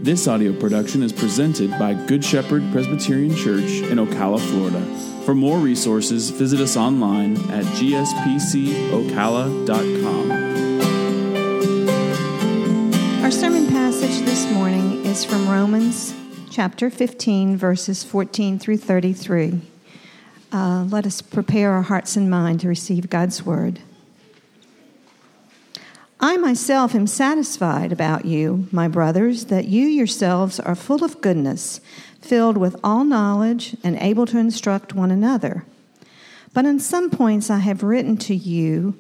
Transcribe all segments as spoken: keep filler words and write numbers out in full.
This audio production is presented by Good Shepherd Presbyterian Church in Ocala, Florida. For more resources, visit us online at g s p c ocala dot com. Our sermon passage this morning is from Romans chapter fifteen, verses fourteen through thirty-three. Uh, let us prepare our hearts and mind to receive God's word. I myself am satisfied about you, my brothers, that you yourselves are full of goodness, filled with all knowledge, and able to instruct one another. But in some points I have written to you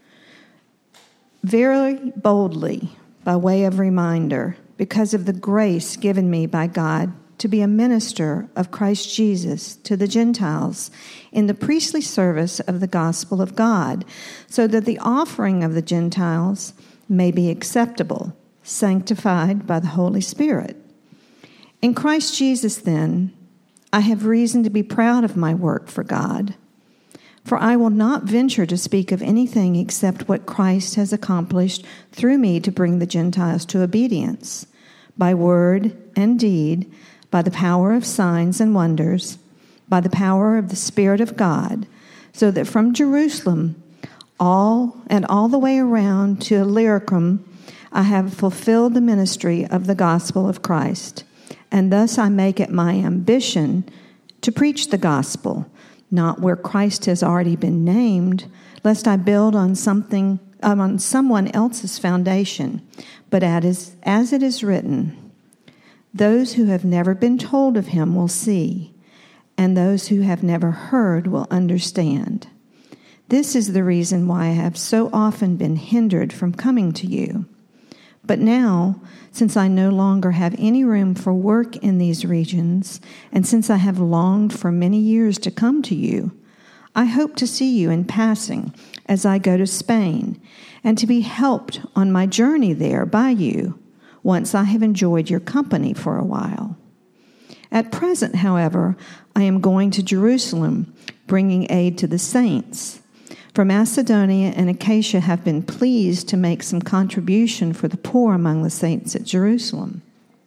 very boldly by way of reminder, because of the grace given me by God to be a minister of Christ Jesus to the Gentiles in the priestly service of the gospel of God, so that the offering of the Gentiles may be acceptable, sanctified by the Holy Spirit. In Christ Jesus, then, I have reason to be proud of my work for God, for I will not venture to speak of anything except what Christ has accomplished through me to bring the Gentiles to obedience, by word and deed, by the power of signs and wonders, by the power of the Spirit of God, so that from Jerusalem all and all the way around to Illyricum I have fulfilled the ministry of the gospel of Christ, and thus I make it my ambition to preach the gospel, not where Christ has already been named, lest I build on something um, on someone else's foundation, but as, as it is written, those who have never been told of him will see, and those who have never heard will understand. This is the reason why I have so often been hindered from coming to you. But now, since I no longer have any room for work in these regions, and since I have longed for many years to come to you, I hope to see you in passing as I go to Spain, and to be helped on my journey there by you, once I have enjoyed your company for a while. At present, however, I am going to Jerusalem, bringing aid to the saints. For Macedonia and Achaia have been pleased to make some contribution for the poor among the saints at Jerusalem.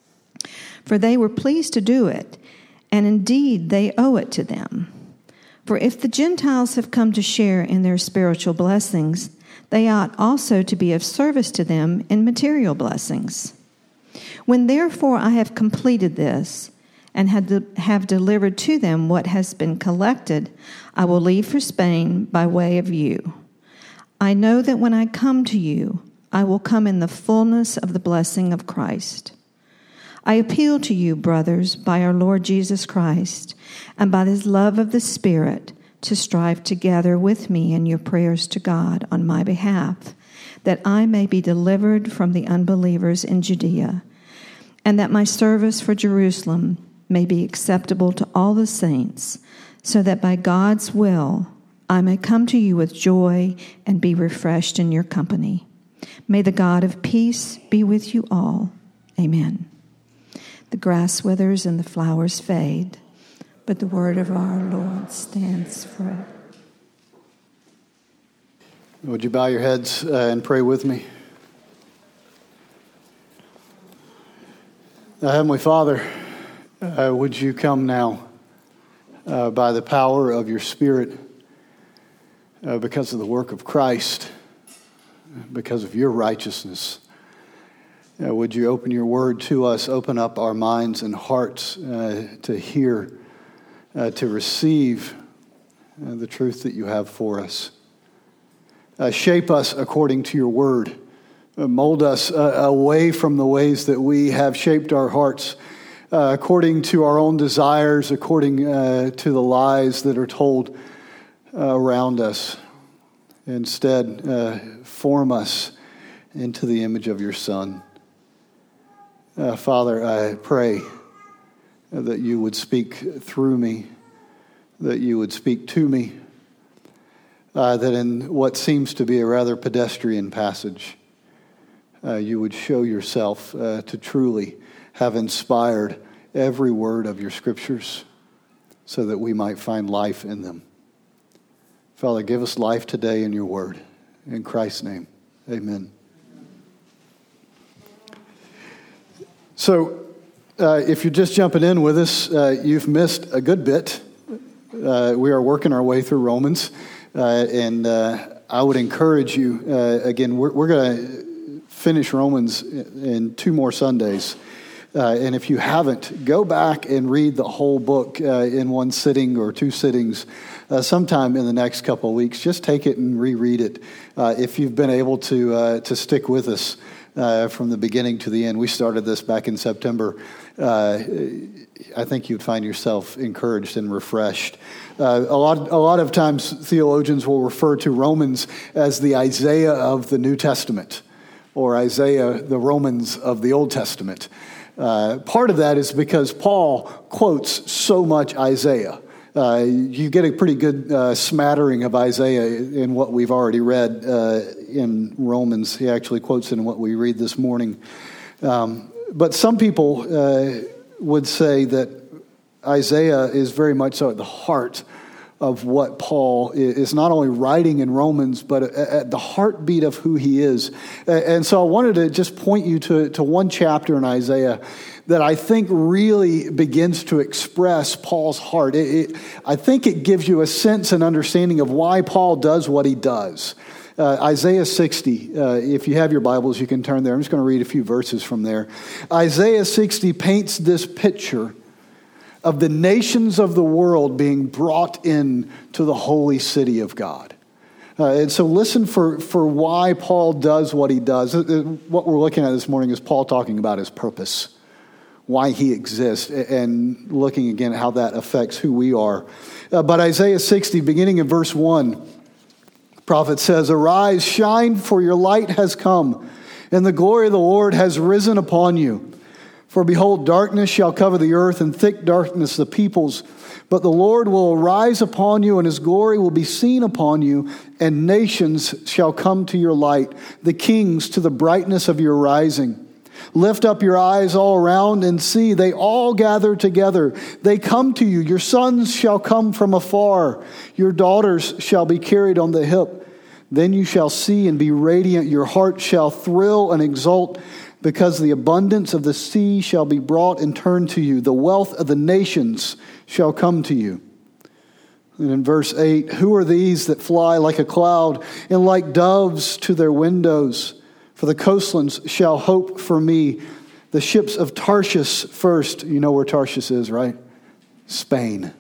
For they were pleased to do it, and indeed they owe it to them. For if the Gentiles have come to share in their spiritual blessings, they ought also to be of service to them in material blessings. When therefore I have completed this, and had de- have delivered to them what has been collected, I will leave for Spain by way of you. I know that when I come to you, I will come in the fullness of the blessing of Christ. I appeal to you, brothers, by our Lord Jesus Christ, and by his love of the Spirit, to strive together with me in your prayers to God on my behalf, that I may be delivered from the unbelievers in Judea, and that my service for Jerusalem may be acceptable to all the saints, so that by God's will I may come to you with joy and be refreshed in your company. May the God of peace be with you all. Amen. The grass withers and the flowers fade, but the word of our Lord stands forever. Would you bow your heads uh, and pray with me? Uh, Heavenly Father, uh, would you come now uh, by the power of your Spirit, uh, because of the work of Christ, because of your righteousness. Uh, would you open your word to us, open up our minds and hearts uh, to hear, uh, to receive uh, the truth that you have for us. Uh, shape us according to your word. Mold us uh, away from the ways that we have shaped our hearts uh, according to our own desires, according uh, to the lies that are told uh, around us. Instead, uh, form us into the image of your Son. Uh, Father, I pray that you would speak through me, that you would speak to me, uh, that in what seems to be a rather pedestrian passage, Uh, you would show yourself uh, to truly have inspired every word of your scriptures so that we might find life in them. Father, give us life today in your word. In Christ's name, amen. So Uh, if you're just jumping in with us, uh, you've missed a good bit. Uh, we are working our way through Romans, uh, and uh, I would encourage you, uh, again, we're, we're going to finish Romans in two more Sundays. Uh, and if you haven't, go back and read the whole book uh, in one sitting or two sittings uh, sometime in the next couple of weeks. Just take it and reread it uh, if you've been able to uh, to stick with us uh, from the beginning to the end. We started this back in September. Uh, I think you'd find yourself encouraged and refreshed. Uh, a lot, a lot of times theologians will refer to Romans as the Isaiah of the New Testament, or Isaiah, the Romans of the Old Testament. Uh, part of that is because Paul quotes so much Isaiah. Uh, you get a pretty good uh, smattering of Isaiah in what we've already read uh, in Romans. He actually quotes it in what we read this morning. Um, but some people uh, would say that Isaiah is very much so at the heart of what Paul is not only writing in Romans, but at the heartbeat of who he is. And so I wanted to just point you to, to one chapter in Isaiah that I think really begins to express Paul's heart. It, it, I think it gives you a sense and understanding of why Paul does what he does. Uh, Isaiah sixty, uh, if you have your Bibles, you can turn there. I'm just going to read a few verses from there. Isaiah sixty paints this picture of the nations of the world being brought in to the holy city of God. Uh, and so listen for, for why Paul does what he does. What we're looking at this morning is Paul talking about his purpose, why he exists, and looking again at how that affects who we are. Uh, but Isaiah sixty, beginning in verse one, the prophet says, "Arise, shine, for your light has come, and the glory of the Lord has risen upon you. For behold, darkness shall cover the earth, and thick darkness the peoples. But the Lord will arise upon you, and his glory will be seen upon you, and nations shall come to your light, the kings to the brightness of your rising. Lift up your eyes all around and see, they all gather together. They come to you. Your sons shall come from afar. Your daughters shall be carried on the hip. Then you shall see and be radiant. Your heart shall thrill and exult, because the abundance of the sea shall be brought and turned to you. The wealth of the nations shall come to you." And in verse eight, "Who are these that fly like a cloud and like doves to their windows? For the coastlands shall hope for me. The ships of Tarshish first." You know where Tarshish is, right? Spain.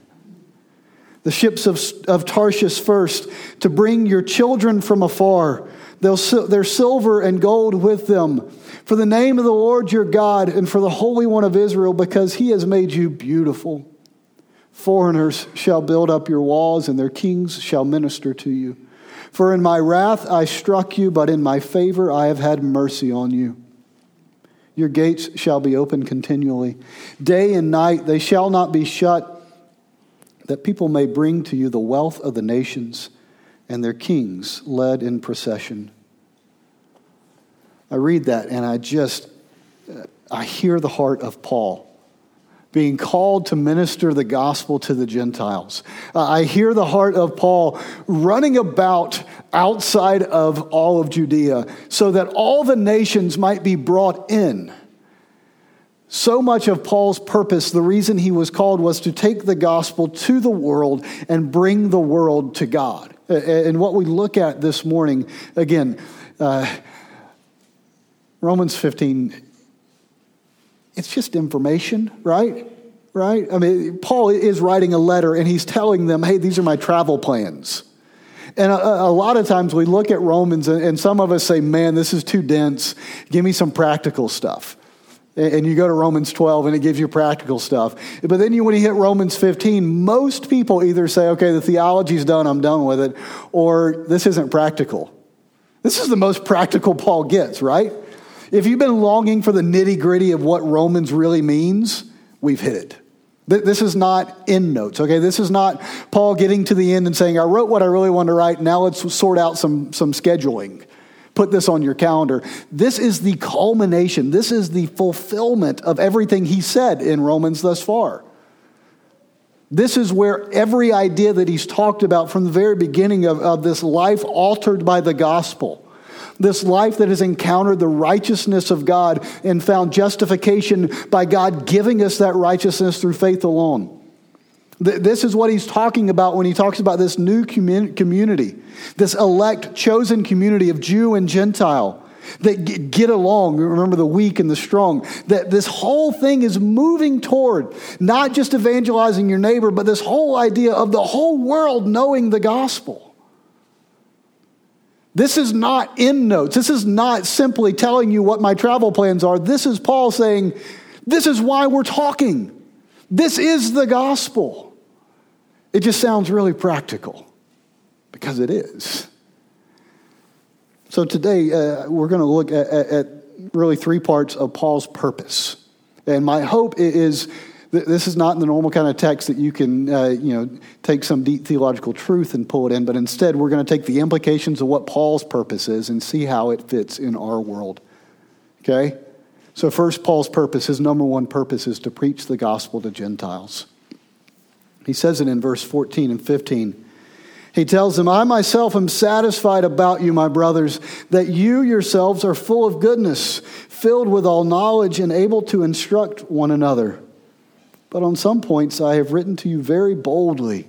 "The ships of, of Tarshish first, to bring your children from afar. They'll, their silver and gold with them. For the name of the Lord your God, and for the Holy One of Israel, because he has made you beautiful. Foreigners shall build up your walls, and their kings shall minister to you. For in my wrath I struck you, but in my favor I have had mercy on you. Your gates shall be open continually. Day and night they shall not be shut, that people may bring to you the wealth of the nations, and their kings led in procession." I read that and I just, I hear the heart of Paul being called to minister the gospel to the Gentiles. Uh, I hear the heart of Paul running about outside of all of Judea so that all the nations might be brought in. So much of Paul's purpose, the reason he was called, was to take the gospel to the world and bring the world to God. And what we look at this morning, again, uh, Romans fifteen, it's just information, right? Right? I mean, Paul is writing a letter and he's telling them, hey, these are my travel plans. And a, a lot of times we look at Romans and, and some of us say, man, this is too dense. Give me some practical stuff. And you go to Romans twelve and it gives you practical stuff. But then you, when you hit Romans fifteen, most people either say, okay, the theology's done, I'm done with it, or this isn't practical. This is the most practical Paul gets, right? If you've been longing for the nitty-gritty of what Romans really means, we've hit it. This is not end notes, okay? This is not Paul getting to the end and saying, I wrote what I really wanted to write, now let's sort out some, some scheduling. Put this on your calendar. This is the culmination. This is the fulfillment of everything he said in Romans thus far. This is where every idea that he's talked about from the very beginning of, of this life altered by the gospel, This life that has encountered the righteousness of God and found justification by God giving us that righteousness through faith alone. This is what he's talking about when he talks about this new community, this elect, chosen community of Jew and Gentile that get along. Remember the weak and the strong. That this whole thing is moving toward not just evangelizing your neighbor, but this whole idea of the whole world knowing the gospel. This is not end notes. This is not simply telling you what my travel plans are. This is Paul saying, this is why we're talking. This is the gospel. It just sounds really practical because it is. So today uh, we're going to look at, at, at really three parts of Paul's purpose. And my hope is that this is not the normal kind of text that you can uh, you know, take some deep theological truth and pull it in, but instead we're going to take the implications of what Paul's purpose is and see how it fits in our world. Okay? So first, Paul's purpose, his number one purpose is to preach the gospel to Gentiles. He says it in verse fourteen and fifteen. He tells them, I myself am satisfied about you, my brothers, that you yourselves are full of goodness, filled with all knowledge, and able to instruct one another. But on some points I have written to you very boldly.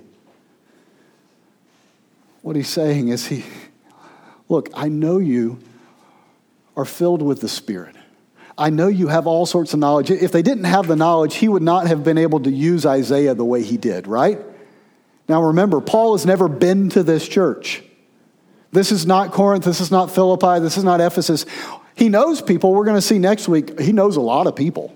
What he's saying is, he, look, I know you are filled with the Spirit. I know you have all sorts of knowledge. If they didn't have the knowledge, he would not have been able to use Isaiah the way he did, right? Now remember, Paul has never been to this church. This is not Corinth. This is not Philippi. This is not Ephesus. He knows people. We're going to see next week. He knows a lot of people.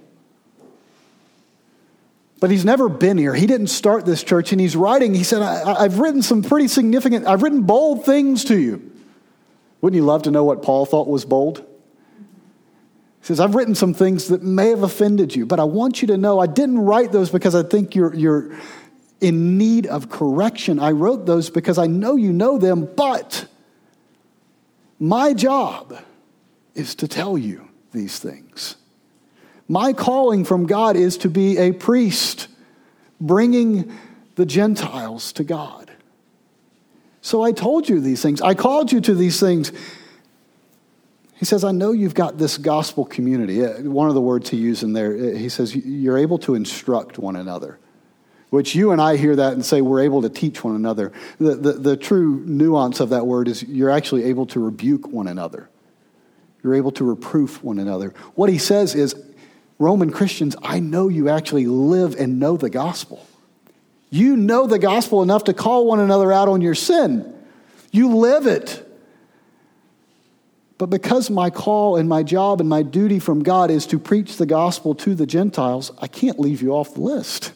But he's never been here. He didn't start this church. And he's writing, he said, I, I've written some pretty significant, I've written bold things to you. Wouldn't you love to know what Paul thought was bold? He says, I've written some things that may have offended you, but I want you to know I didn't write those because I think you're, you're in need of correction. I wrote those because I know you know them, but my job is to tell you these things. My calling from God is to be a priest, bringing the Gentiles to God. So I told you these things. I called you to these things. He says, I know you've got this gospel community. One of the words he used in there, he says, you're able to instruct one another, which you and I hear that and say we're able to teach one another. The, the, the true nuance of that word is you're actually able to rebuke one another. You're able to reproof one another. What he says is, Roman Christians, I know you actually live and know the gospel. You know the gospel enough to call one another out on your sin. You live it. But because my call and my job and my duty from God is to preach the gospel to the Gentiles, I can't leave you off the list.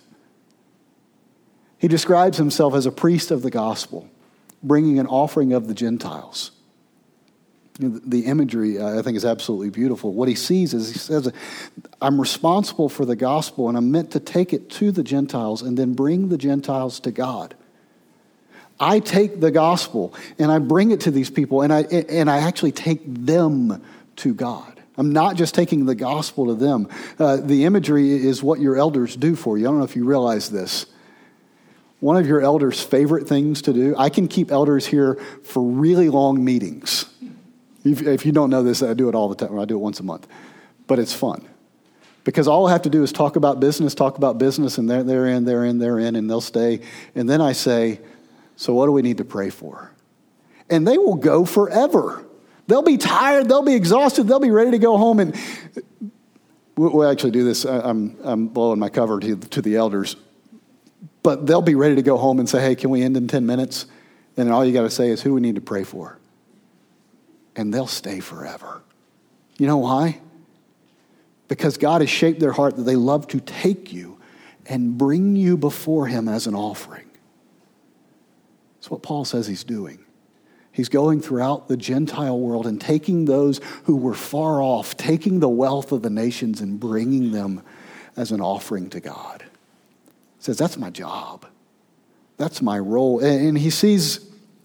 He describes himself as a priest of the gospel, bringing an offering of the Gentiles. The imagery, I think, is absolutely beautiful. What he sees is, he says, I'm responsible for the gospel, and I'm meant to take it to the Gentiles and then bring the Gentiles to God. I take the gospel, and I bring it to these people, and I and I actually take them to God. I'm not just taking the gospel to them. Uh, the imagery is what your elders do for you. I don't know if you realize this. One of your elders' favorite things to do, I can keep elders here for really long meetings. If you don't know this, I do it all the time. I do it once a month. But it's fun. Because all I have to do is talk about business, talk about business, and they're, they're in, they're in, they're in, and they'll stay. And then I say, so what do we need to pray for? And they will go forever. They'll be tired. They'll be exhausted. They'll be ready to go home. And we'll actually do this. I'm, I'm blowing my cover to, to the elders. But they'll be ready to go home and say, hey, can we end in ten minutes? And then all you got to say is who we need to pray for. And they'll stay forever. You know why? Because God has shaped their heart that they love to take you and bring you before him as an offering. That's what Paul says he's doing. He's going throughout the Gentile world and taking those who were far off, taking the wealth of the nations and bringing them as an offering to God. He says, that's my job. That's my role. And he sees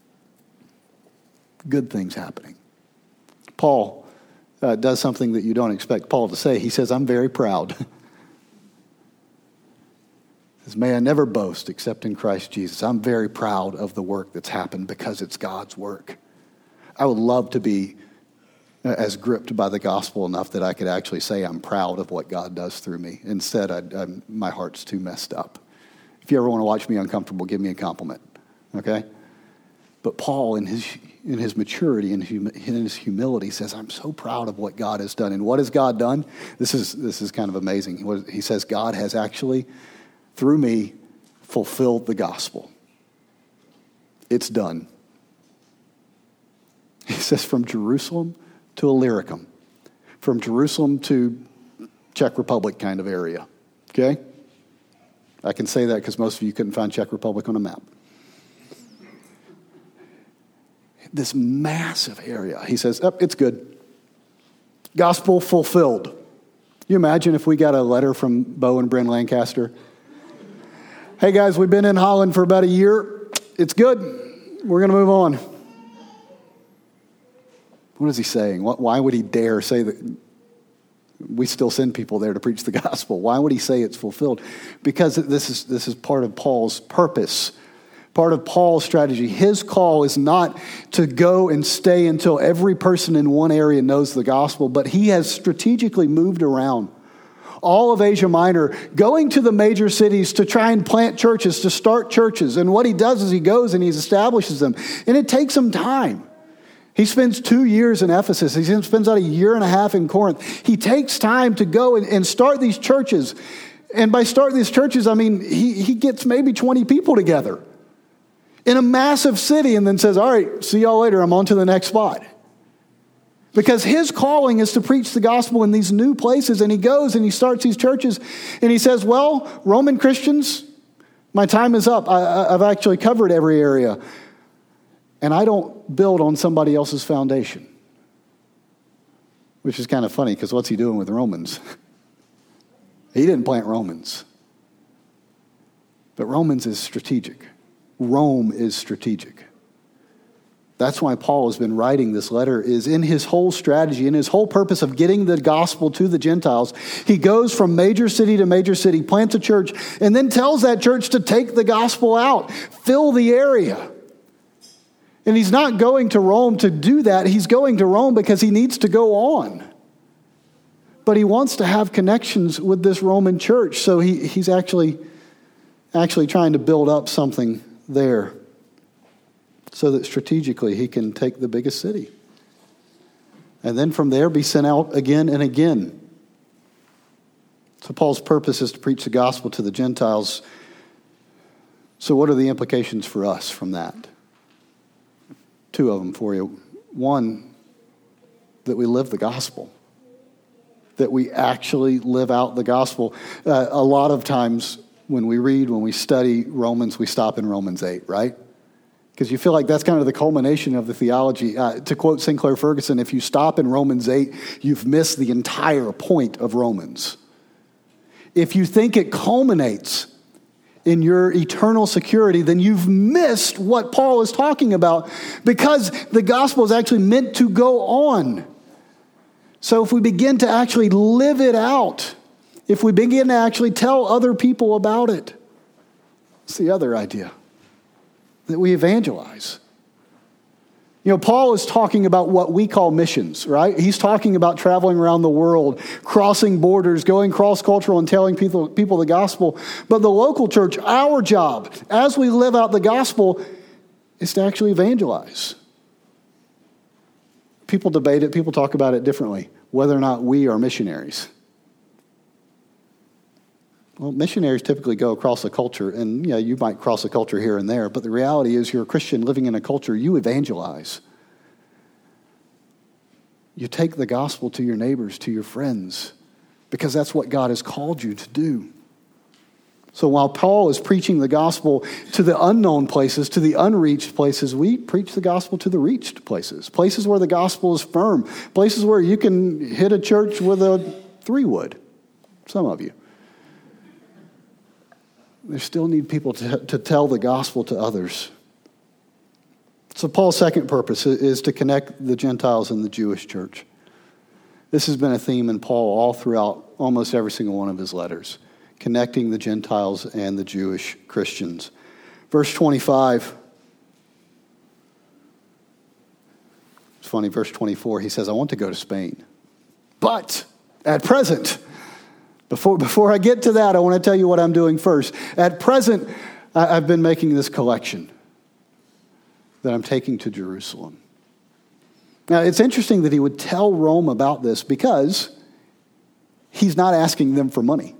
good things happening. Paul uh, does something that you don't expect Paul to say. He says, I'm very proud. He says, may I never boast except in Christ Jesus. I'm very proud of the work that's happened because it's God's work. I would love to be as gripped by the gospel enough that I could actually say I'm proud of what God does through me. Instead, I, I, my heart's too messed up. If you ever want to watch me uncomfortable, give me a compliment, okay? But Paul, in his in his maturity and in his humility, says, I'm so proud of what God has done. And what has God done? This is this is kind of amazing. He says, God has actually, through me, fulfilled the gospel. It's done. He says, from Jerusalem to Illyricum, from Jerusalem to Czech Republic kind of area, okay? I can say that because most of you couldn't find Czech Republic on a map. This massive area. He says, oh, it's good. Gospel fulfilled. You imagine if we got a letter from Bo and Bryn Lancaster? Hey guys, we've been in Holland for about a year. It's good. We're going to move on. What is he saying? Why would he dare say that we still send people there to preach the gospel? Why would he say it's fulfilled? Because this is this is part of Paul's purpose. Part of Paul's strategy. His call is not to go and stay until every person in one area knows the gospel, but he has strategically moved around all of Asia Minor, going to the major cities to try and plant churches, to start churches. And what he does is he goes and he establishes them. And it takes him time. He spends two years in Ephesus. He spends about a year and a half in Corinth. He takes time to go and, and start these churches. And by starting these churches, I mean, he, he gets maybe twenty people together in a massive city and then says, all right, see y'all later. I'm on to the next spot. Because his calling is to preach the gospel in these new places. And he goes and he starts these churches. And he says, well, Roman Christians, my time is up. I, I've actually covered every area. And I don't build on somebody else's foundation. Which is kind of funny because what's he doing with Romans? He didn't plant Romans. But Romans is strategic. Rome is strategic. That's why Paul has been writing this letter, is in his whole strategy, in his whole purpose of getting the gospel to the Gentiles. He goes from major city to major city, plants a church, and then tells that church to take the gospel out, fill the area. And he's not going to Rome to do that. He's going to Rome because he needs to go on. But he wants to have connections with this Roman church, so he, he's actually, actually trying to build up something there so that strategically he can take the biggest city. And then from there be sent out again and again. So Paul's purpose is to preach the gospel to the Gentiles. So what are the implications for us from that? Two of them for you. One, that we live the gospel. That we actually live out the gospel. Uh, a lot of times when we read, when we study Romans, we stop in Romans eight, right? Because you feel like that's kind of the culmination of the theology. Uh, to quote Sinclair Ferguson, if you stop in Romans eight, you've missed the entire point of Romans. If you think it culminates in your eternal security, then you've missed what Paul is talking about, because the gospel is actually meant to go on. So if we begin to actually live it out, if we begin to actually tell other people about it, it's the other idea, that we evangelize. You know, Paul is talking about what we call missions, right? He's talking about traveling around the world, crossing borders, going cross-cultural and telling people, people the gospel. But the local church, our job, as we live out the gospel, is to actually evangelize. People debate it, people talk about it differently, whether or not we are missionaries. Well, missionaries typically go across a culture, and yeah, you might cross a culture here and there, but the reality is you're a Christian living in a culture, you evangelize. You take the gospel to your neighbors, to your friends, because that's what God has called you to do. So while Paul is preaching the gospel to the unknown places, to the unreached places, we preach the gospel to the reached places, places where the gospel is firm, places where you can hit a church with a three-wood, some of you. They still need people to, to tell the gospel to others. So Paul's second purpose is to connect the Gentiles and the Jewish church. This has been a theme in Paul all throughout almost every single one of his letters, connecting the Gentiles and the Jewish Christians. Verse twenty-five. It's funny, verse twenty-four, he says, I want to go to Spain. But at present, before, before I get to that, I want to tell you what I'm doing first. At present, I, I've been making this collection that I'm taking to Jerusalem. Now, it's interesting that he would tell Rome about this because he's not asking them for money.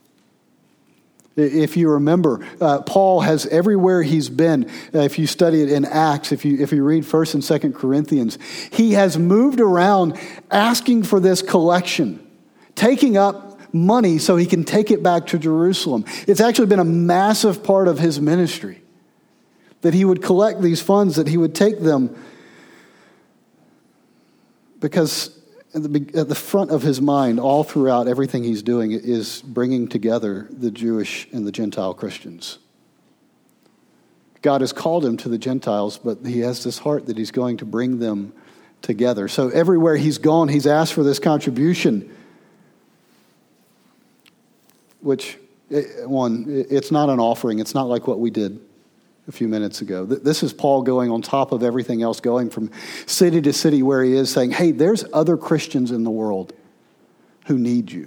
If you remember, uh, Paul has everywhere he's been, uh, if you study it in Acts, if you if you read First and Second Corinthians, he has moved around asking for this collection, taking up money so he can take it back to Jerusalem. It's actually been a massive part of his ministry, that he would collect these funds, that he would take them, because at the, at the front of his mind, all throughout everything he's doing, is bringing together the Jewish and the Gentile Christians. God has called him to the Gentiles, but he has this heart that he's going to bring them together. So everywhere he's gone, he's asked for this contribution, which, one, it's not an offering. It's not like what we did a few minutes ago. This is Paul going on top of everything else, going from city to city where he is, saying, hey, there's other Christians in the world who need you.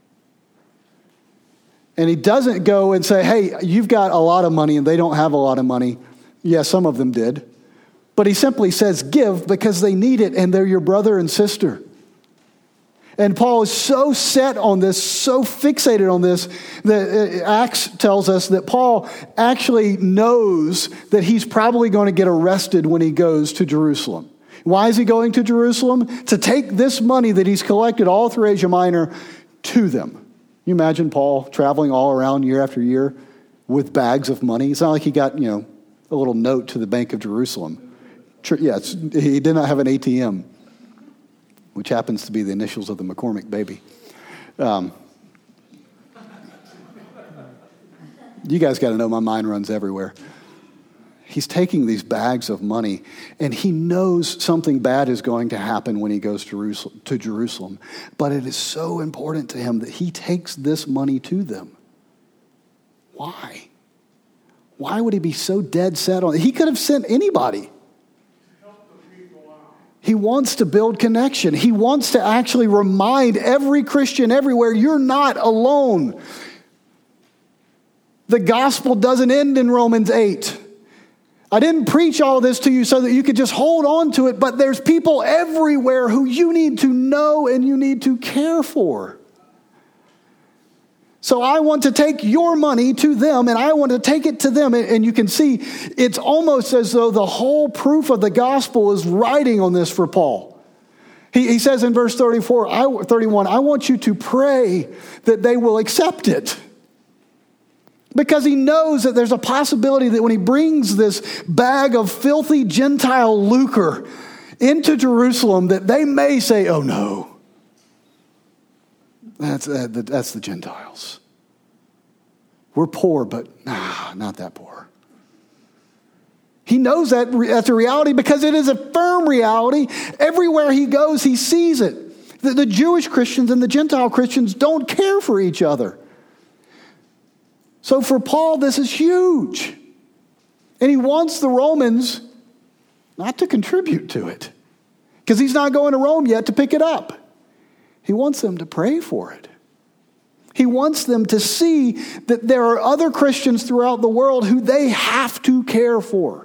And he doesn't go and say, hey, you've got a lot of money and they don't have a lot of money. Yeah, some of them did. But he simply says, give because they need it and they're your brother and sister. And Paul is so set on this, so fixated on this, that Acts tells us that Paul actually knows that he's probably going to get arrested when he goes to Jerusalem. Why is he going to Jerusalem? To take this money that he's collected all through Asia Minor to them. Can you imagine Paul traveling all around year after year with bags of money? It's not like he got, you know, a little note to the Bank of Jerusalem. Yes, he did not have an A T M, which happens to be the initials of the McCormick baby. Um, you guys got to know my mind runs everywhere. He's taking these bags of money, and he knows something bad is going to happen when he goes to Jerusalem. But it is so important to him that he takes this money to them. Why? Why would he be so dead set on it? He could have sent anybody. He wants to build connection. He wants to actually remind every Christian everywhere, you're not alone. The gospel doesn't end in Romans eight. I didn't preach all this to you so that you could just hold on to it, but there's people everywhere who you need to know and you need to care for. So I want to take your money to them, and I want to take it to them. And you can see it's almost as though the whole proof of the gospel is riding on this for Paul. He, he says in verse thirty-four, I, thirty-one, I want you to pray that they will accept it. Because he knows that there's a possibility that when he brings this bag of filthy Gentile lucre into Jerusalem, that they may say, oh no, that's, uh, that's the Gentiles. We're poor, but nah, not that poor. He knows that that's a reality because it is a firm reality. Everywhere he goes, he sees it. The, the Jewish Christians and the Gentile Christians don't care for each other. So for Paul, this is huge. And he wants the Romans not to contribute to it, because he's not going to Rome yet to pick it up. He wants them to pray for it. He wants them to see that there are other Christians throughout the world who they have to care for.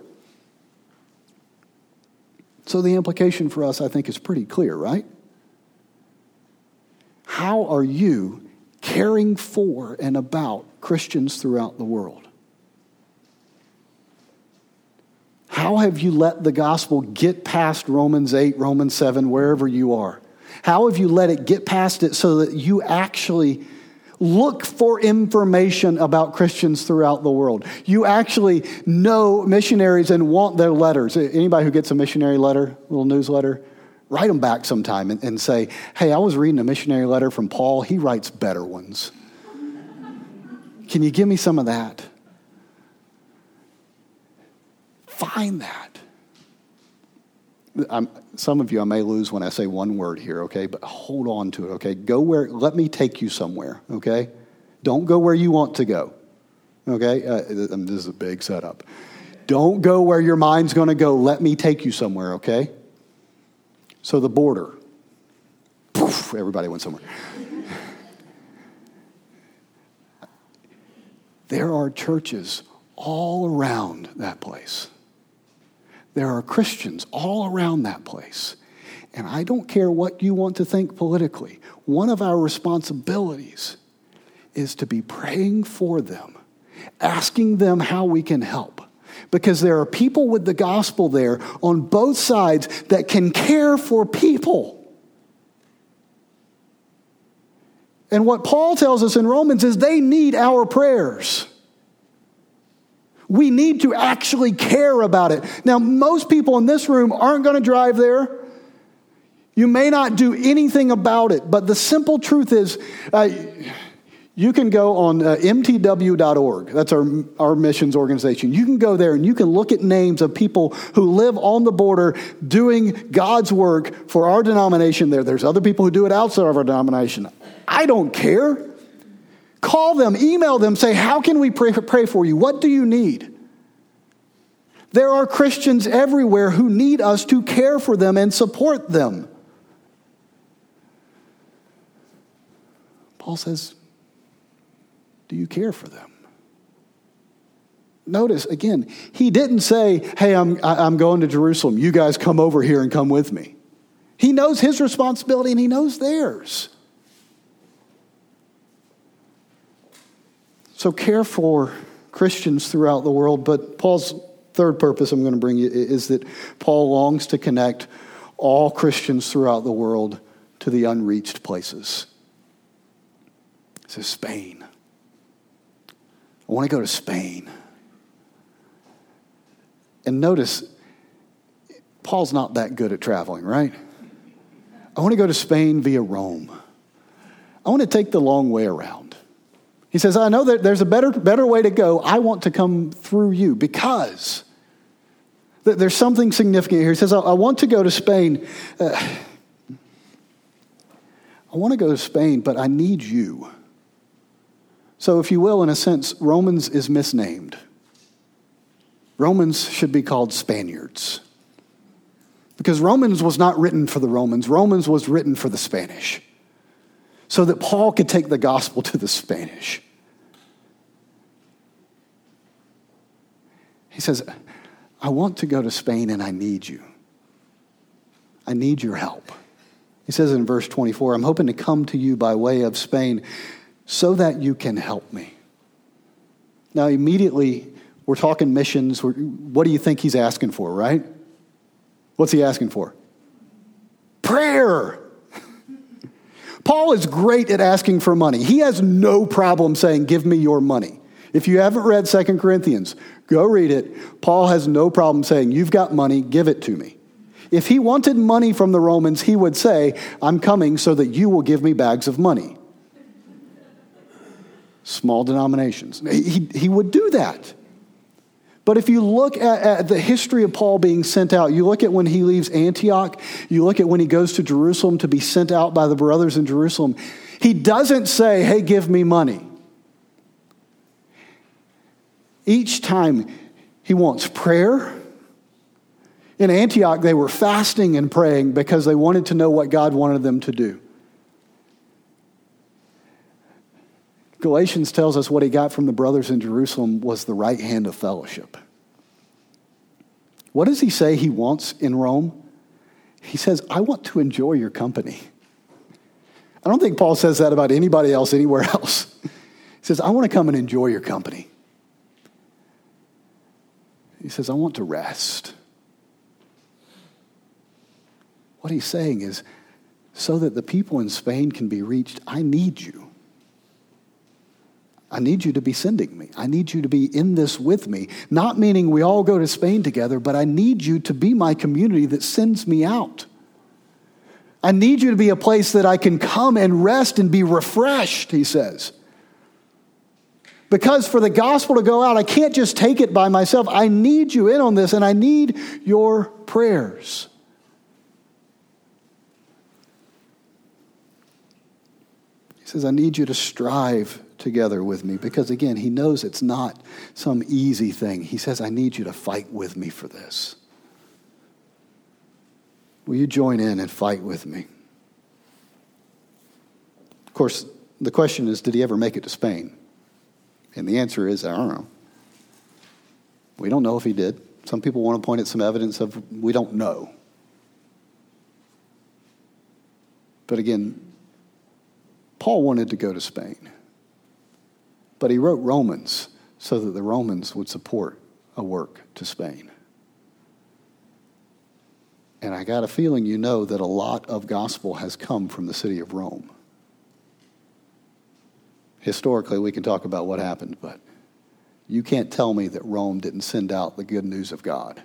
So the implication for us, I think, is pretty clear, right? How are you caring for and about Christians throughout the world? How have you let the gospel get past Romans eight, Romans seven, wherever you are? How have you let it get past it so that you actually look for information about Christians throughout the world? You actually know missionaries and want their letters. Anybody who gets a missionary letter, little newsletter, write them back sometime and, and say, hey, I was reading a missionary letter from Paul. He writes better ones. Can you give me some of that? Find that. I'm, some of you I may lose when I say one word here, okay? But hold on to it, okay? Go where, let me take you somewhere, okay? Don't go where you want to go, okay? Uh, this is a big setup. Don't go where your mind's going to go. Let me take you somewhere, okay? So the border. Poof, everybody went somewhere. There are churches all around that place. There are Christians all around that place. And I don't care what you want to think politically. One of our responsibilities is to be praying for them, asking them how we can help. Because there are people with the gospel there on both sides that can care for people. And what Paul tells us in Romans is they need our prayers. We need to actually care about it. Now, most people in this room aren't going to drive there. You may not do anything about it, but the simple truth is, uh, you can go on uh, M T W dot org. That's our, our missions organization. You can go there and you can look at names of people who live on the border doing God's work for our denomination there. There's other people who do it outside of our denomination. I don't care. Call them, email them, say, how can we pray, pray for you? What do you need? There are Christians everywhere who need us to care for them and support them. Paul says, do you care for them? Notice, again, he didn't say, hey, I'm, I'm going to Jerusalem. You guys come over here and come with me. He knows his responsibility and he knows theirs. So care for Christians throughout the world. But Paul's third purpose I'm going to bring you is that Paul longs to connect all Christians throughout the world to the unreached places. He says, Spain. I want to go to Spain. And notice, Paul's not that good at traveling, right? I want to go to Spain via Rome. I want to take the long way around. He says, I know that there's a better, better way to go. I want to come through you because there's something significant here. He says, I want to go to Spain. Uh, I want to go to Spain, but I need you. So if you will, in a sense, Romans is misnamed. Romans should be called Spaniards. Because Romans was not written for the Romans. Romans was written for the Spanish. So that Paul could take the gospel to the Spanish. He says, I want to go to Spain and I need you. I need your help. He says in verse twenty-four, I'm hoping to come to you by way of Spain so that you can help me. Now immediately, we're talking missions. We're, what do you think he's asking for, right? What's he asking for? Prayer. Paul is great at asking for money. He has no problem saying, give me your money. If you haven't read Second Corinthians, go read it. Paul has no problem saying, you've got money, give it to me. If he wanted money from the Romans, he would say, I'm coming so that you will give me bags of money. Small denominations. He, he would do that. But if you look at, at the history of Paul being sent out, you look at when he leaves Antioch, you look at when he goes to Jerusalem to be sent out by the brothers in Jerusalem, he doesn't say, hey, give me money. Each time he wants prayer. In Antioch, they were fasting and praying because they wanted to know what God wanted them to do. Galatians tells us what he got from the brothers in Jerusalem was the right hand of fellowship. What does he say he wants in Rome? He says, I want to enjoy your company. I don't think Paul says that about anybody else anywhere else. He says, I want to come and enjoy your company. He says, I want to rest. What he's saying is, so that the people in Spain can be reached, I need you. I need you to be sending me. I need you to be in this with me. Not meaning we all go to Spain together, but I need you to be my community that sends me out. I need you to be a place that I can come and rest and be refreshed, he says. Because for the gospel to go out, I can't just take it by myself. I need you in on this, and I need your prayers. He says, I need you to strive together with me, because again, he knows it's not some easy thing. He says, I need you to fight with me for this. Will you join in and fight with me? Of course, the question is, did he ever make it to Spain? And the answer is, I don't know. We don't know if he did. Some people want to point at some evidence of we don't know. But again, Paul wanted to go to Spain. But he wrote Romans so that the Romans would support a work to Spain. And I got a feeling you know that a lot of gospel has come from the city of Rome. Historically, we can talk about what happened, but you can't tell me that Rome didn't send out the good news of God.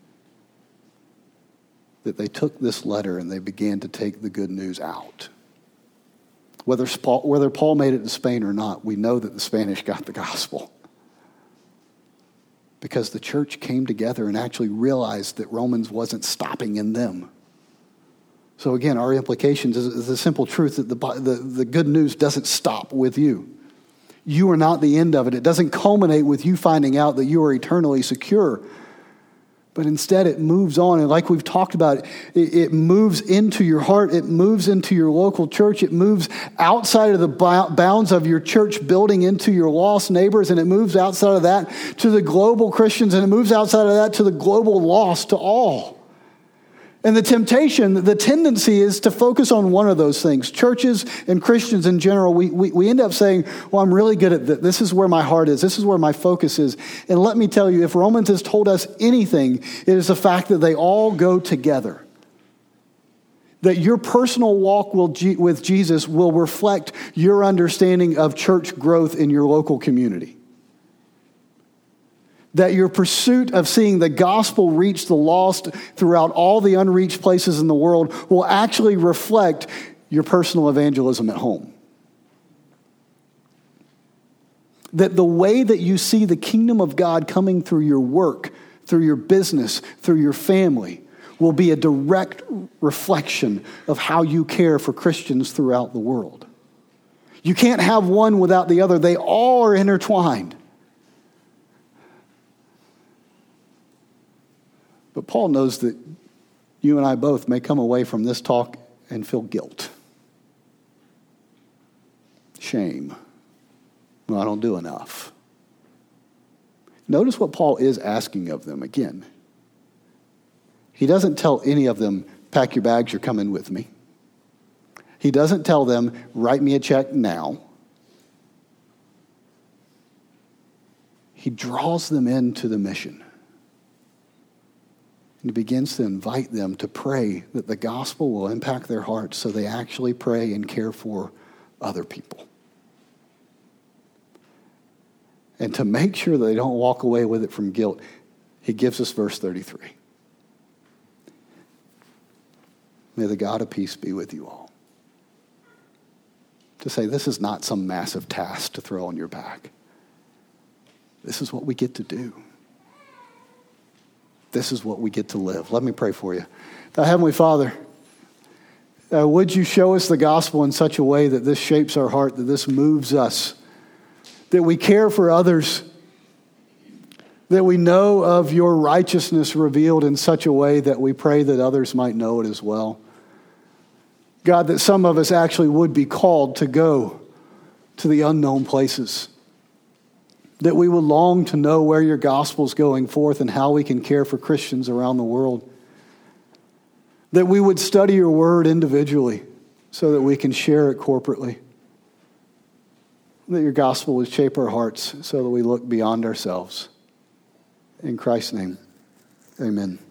That they took this letter and they began to take the good news out. Whether Paul, whether Paul made it to Spain or not, we know that the Spanish got the gospel. Because the church came together and actually realized that Romans wasn't stopping in them. So again, our implications is, is the simple truth that the, the, the good news doesn't stop with you. You are not the end of it. It doesn't culminate with you finding out that you are eternally secure. But instead it moves on. And like we've talked about, it, it moves into your heart. It moves into your local church. It moves outside of the bounds of your church building into your lost neighbors. And it moves outside of that to the global Christians. And it moves outside of that to the global lost, to all. And the temptation, the tendency is to focus on one of those things. Churches and Christians in general, we, we, we end up saying, well, I'm really good at this. This is where my heart is. This is where my focus is. And let me tell you, if Romans has told us anything, it is the fact that they all go together. That your personal walk will, with Jesus will reflect your understanding of church growth in your local community. That your pursuit of seeing the gospel reach the lost throughout all the unreached places in the world will actually reflect your personal evangelism at home. That the way that you see the kingdom of God coming through your work, through your business, through your family, will be a direct reflection of how you care for Christians throughout the world. You can't have one without the other. They all are intertwined. But Paul knows that you and I both may come away from this talk and feel guilt. Shame. Well, I don't do enough. Notice what Paul is asking of them again. He doesn't tell any of them, pack your bags, you're coming with me. He doesn't tell them, write me a check now. He draws them into the mission. And he begins to invite them to pray that the gospel will impact their hearts so they actually pray and care for other people. And to make sure that they don't walk away with it from guilt, he gives us verse thirty-three. May the God of peace be with you all. To say this is not some massive task to throw on your back. This is what we get to do. This is what we get to live. Let me pray for you. Uh, Heavenly Father, uh, would you show us the gospel in such a way that this shapes our heart, that this moves us, that we care for others, that we know of your righteousness revealed in such a way that we pray that others might know it as well. God, that some of us actually would be called to go to the unknown places. That we would long to know where your gospel is going forth and how we can care for Christians around the world. That we would study your word individually so that we can share it corporately. That your gospel would shape our hearts so that we look beyond ourselves. In Christ's name, amen.